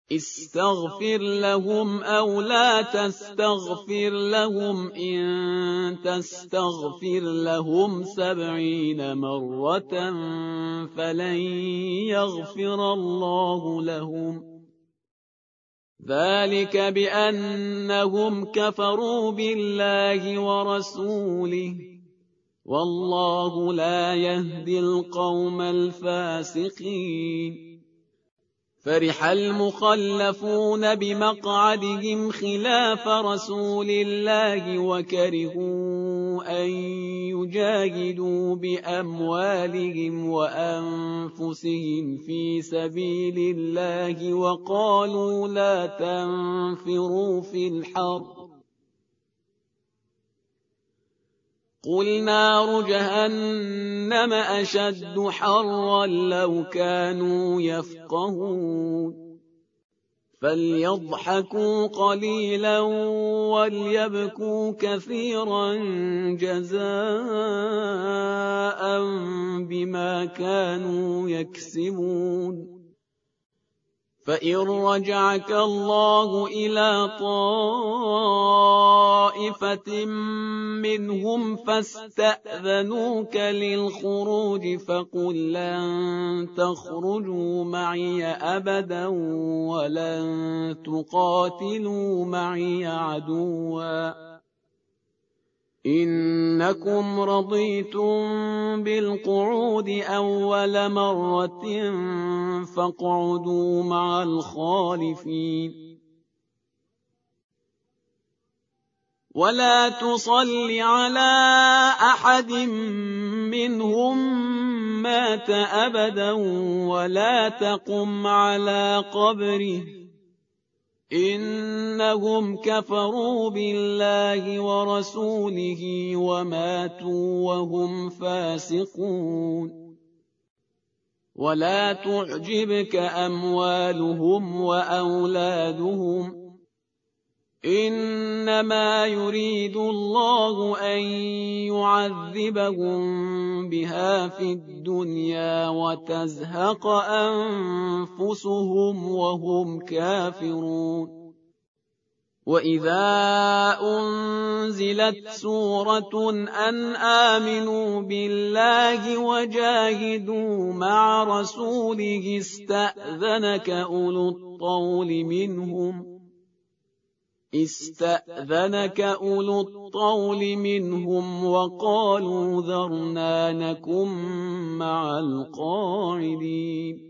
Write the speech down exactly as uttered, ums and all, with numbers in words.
استغفر لهم أو لا تستغفر لهم إن تستغفر لهم سبعين مرة فلن يغفر الله لهم ذلك بأنهم كفروا بالله ورسوله والله لا يهدي القوم الفاسقين فرح المخلفون بمقعدهم خلاف رسول الله وكرهوا أن يجاهدوا بأموالهم وأنفسهم في سبيل الله وقالوا لا تنفروا في الحر قل نار جهنم أشد حرا لو كانوا يفقهون فليضحكوا قليلا وليبكوا كثيرا جزاء بما كانوا يكسبون فإن رجعك الله إلى طائفة منهم فاستأذنوك للخروج فقل لن تخرجوا معي أبدا ولن تقاتلوا معي عدوا إنكم رضيتم بالقعود أول مرة فاقعدوا مع الخالفين ولا تصل على أحد منهم مات أبدا ولا تقم على قبره إنهم كفروا بالله ورسوله وماتوا وهم فاسقون ولا تعجبك أموالهم وأولادهم إنما يريد الله أن يعذبهم بها في الدنيا وتزهق أنفسهم وهم كافرون وإذا أنزلت سورة أن آمنوا بالله وجاهدوا مع رسوله استأذنك أولو الطول منهم استأذنك أولو الطول منهم وقالوا ذرنا نكن مع القاعدين